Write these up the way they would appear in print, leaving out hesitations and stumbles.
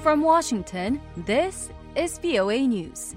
From Washington, this is VOA News.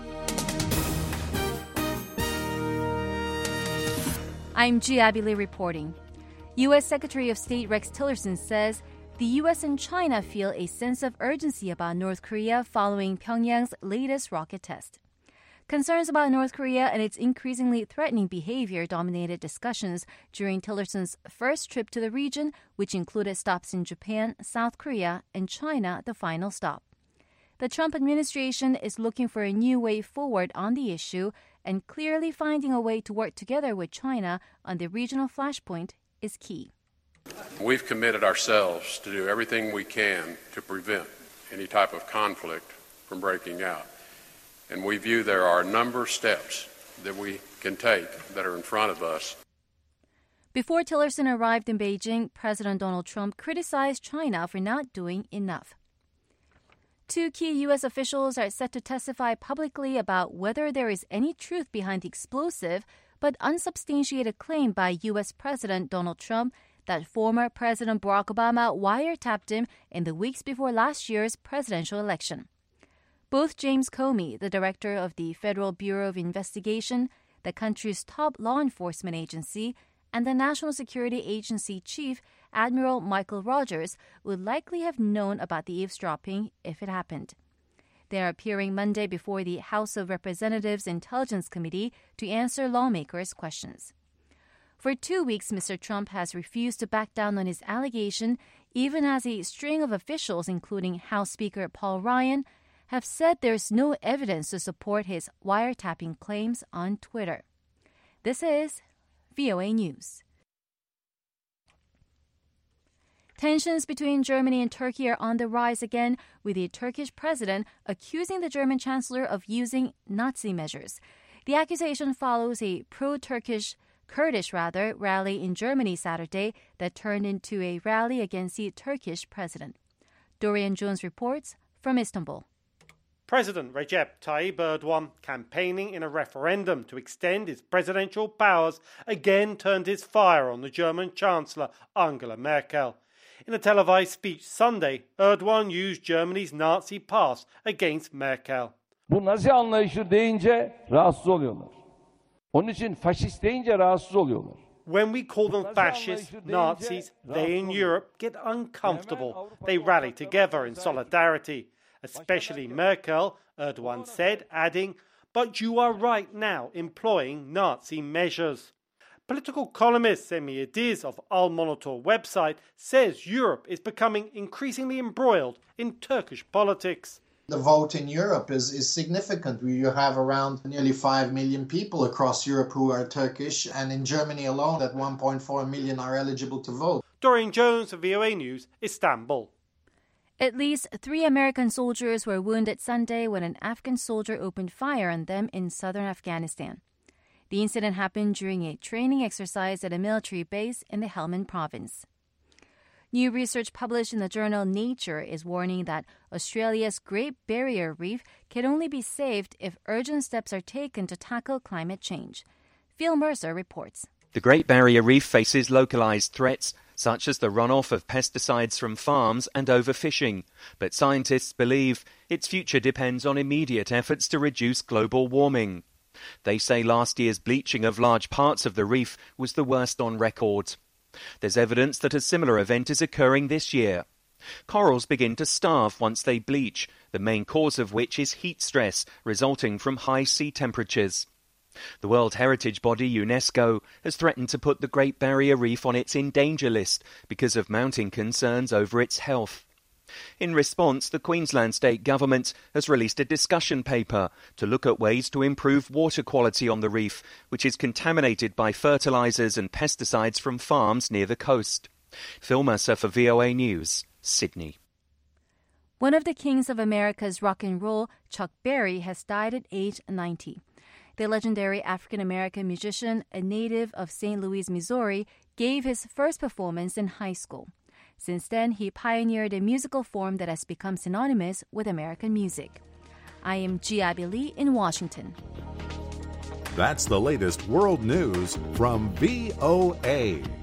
I'm Ji-Abby Lee reporting. U.S. Secretary of State Rex Tillerson says the U.S. and China feel a sense of urgency about North Korea following Pyongyang's latest rocket test. Concerns about North Korea and its increasingly threatening behavior dominated discussions during Tillerson's first trip to the region, which included stops in Japan, South Korea, and China, the final stop. The Trump administration is looking for a new way forward on the issue, and clearly finding a way to work together with China on the regional flashpoint is key. We've committed ourselves to do everything we can to prevent any type of conflict from breaking out. And we view there are a number of steps that we can take that are in front of us. Before Tillerson arrived in Beijing, President Donald Trump criticized China for not doing enough. Two key U.S. officials are set to testify publicly about whether there is any truth behind the explosive but unsubstantiated claim by U.S. President Donald Trump that former President Barack Obama wiretapped him in the weeks before last year's presidential election. Both James Comey, the director of the Federal Bureau of Investigation, the country's top law enforcement agency, and the National Security Agency chief, Admiral Michael Rogers, would likely have known about the eavesdropping if it happened. They are appearing Monday before the House of Representatives Intelligence Committee to answer lawmakers' questions. For 2 weeks, Mr. Trump has refused to back down on his allegation, even as a string of officials, including House Speaker Paul Ryan, have said there's no evidence to support his wiretapping claims on Twitter. This is VOA News. Tensions between Germany and Turkey are on the rise again, with the Turkish president accusing the German chancellor of using Nazi measures. The accusation follows a Kurdish rally in Germany Saturday that turned into a rally against the Turkish president. Dorian Jones reports from Istanbul. President Recep Tayyip Erdogan, campaigning in a referendum to extend his presidential powers, again turned his fire on the German Chancellor Angela Merkel. In a televised speech Sunday, Erdogan used Germany's Nazi past against Merkel. Bu Nazi anlayışı deyince rahatsız oluyorlar. Onun için faşist deyince rahatsız oluyorlar. When we call them fascists, Nazis, they in Europe get uncomfortable. They rally together in solidarity. Especially Merkel, Erdogan said, adding, "But you are right now employing Nazi measures." Political columnist Semih Ediz of Al Monitor website says Europe is becoming increasingly embroiled in Turkish politics. The vote in Europe is significant. You have around nearly 5 million people across Europe who are Turkish, and in Germany alone, that 1.4 million are eligible to vote. Dorian Jones of VOA News, Istanbul. At least 3 American soldiers were wounded Sunday when an Afghan soldier opened fire on them in southern Afghanistan. The incident happened during a training exercise at a military base in the Helmand province. New research published in the journal Nature is warning that Australia's Great Barrier Reef can only be saved if urgent steps are taken to tackle climate change. Phil Mercer reports. The Great Barrier Reef faces localized threats, such as the runoff of pesticides from farms and overfishing. But scientists believe its future depends on immediate efforts to reduce global warming. They say last year's bleaching of large parts of the reef was the worst on record. There's evidence that a similar event is occurring this year. Corals begin to starve once they bleach, the main cause of which is heat stress resulting from high sea temperatures. The World Heritage body UNESCO has threatened to put the Great Barrier Reef on its in danger list because of mounting concerns over its health. In response, the Queensland State Government has released a discussion paper to look at ways to improve water quality on the reef, which is contaminated by fertilisers and pesticides from farms near the coast. Phil Mercer for VOA News, Sydney. One of the kings of America's rock and roll, Chuck Berry, has died at age 90. The legendary African-American musician, a native of St. Louis, Missouri, gave his first performance in high school. Since then, he pioneered a musical form that has become synonymous with American music. I am Ji-Abby Lee in Washington. That's the latest world news from VOA.